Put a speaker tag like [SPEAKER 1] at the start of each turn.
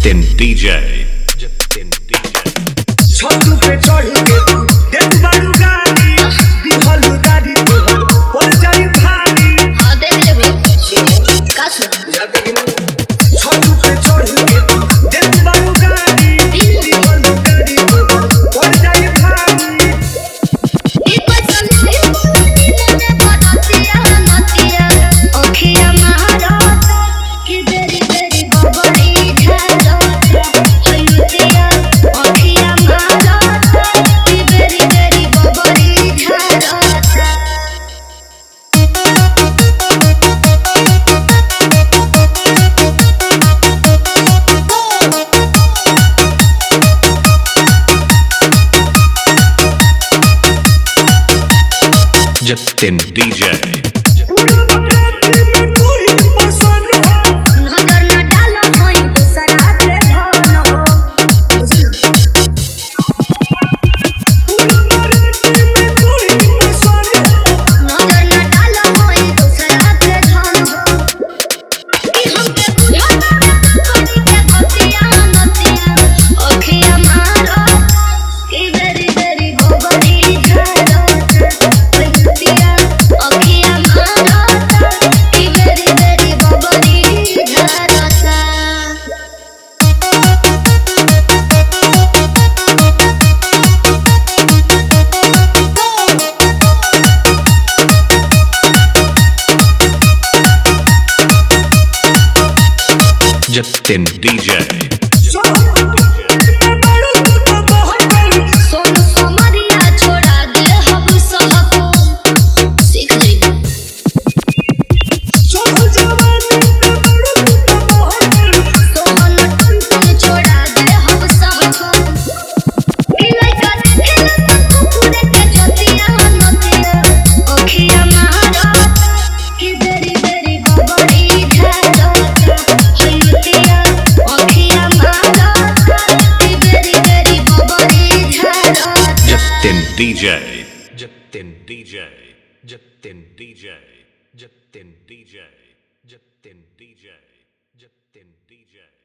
[SPEAKER 1] Jatin DJ Jatin DJ
[SPEAKER 2] छत पे चढ़ के तू देख बारू गाड़ी दिहल गाड़ी तोहर पड़ जाई भारी।
[SPEAKER 3] हाँ देख लेबे का सुन
[SPEAKER 2] याद कि ना छत पे चढ़ के तू देख बारू गाड़ी दिहल गाड़ी तोहर पड़ जाई भारी।
[SPEAKER 3] ई पसंद से दिल में पड़तिया नतिया ओखिया महाराता कि तेरी तेरी बबड़ी झालता हलुतिया ओखिया महाराता कि तेरी तेरी बबड़ी झालता।
[SPEAKER 1] जतिन डीजे
[SPEAKER 2] पूरा बराती में तू ही पसंद हो।
[SPEAKER 3] नजर न डालो कोई दूसरा के धन हो
[SPEAKER 2] पूरा बराती में तू ही पसंद हो।
[SPEAKER 3] नजर न डालो कोई दूसरा के धन हो कि हमके बुझाता कोई के बतिया नतिया ओखिया मारो कि तेरी तेरी बबड़ी झालता हलुतिया ओखिया महाराता कि तेरी तेरी बबड़ी झालता।
[SPEAKER 1] जतिन डीजे
[SPEAKER 3] सोनू सोमरिया छोड़ा दे हम सबको सीख ली सोहन टुन छोड़ा दे हम सबको कि लइका देखे न पूरे के जतिया नतिया ओखिया महाराता कि तेरी तेरी बबड़ी झालता हलुतिया ओखिया महाराता कि तेरी तेरी बबड़ी झालता।
[SPEAKER 1] Jatin DJ Jatin DJ Jatin DJ Jatin DJ Jatin DJ Jatin DJ